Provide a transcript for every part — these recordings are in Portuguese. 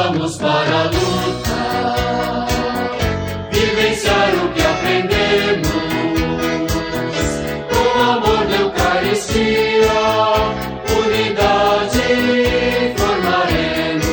vamos para a luta, vivenciar o que aprendemos, com amor da Eucaristia, unidade formaremos.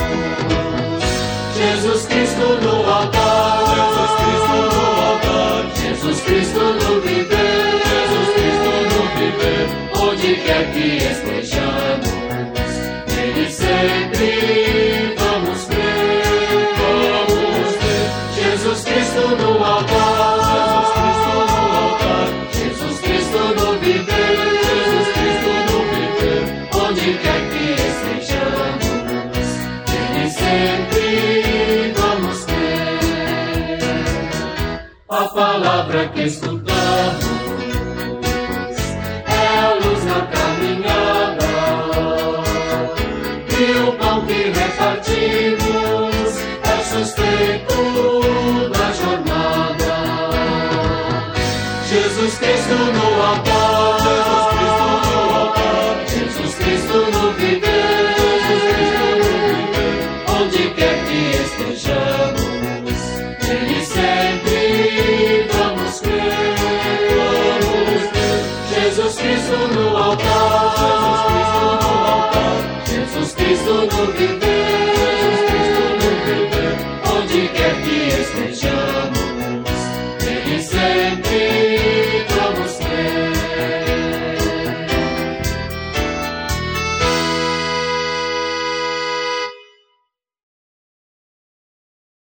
Jesus Cristo no altar, Jesus Cristo no altar, Jesus Cristo no viver, Jesus Cristo no viver, onde quer que estejamos, nele sempre vamos crer, vamos crer. Jesus Cristo no altar, Jesus Cristo no altar, Jesus Cristo no viver, Jesus Cristo no viver, onde quer que estejamos, nele sempre vamos crer. A palavra que escutamos é a luz na caminhada, e o pão que repartimos é sustento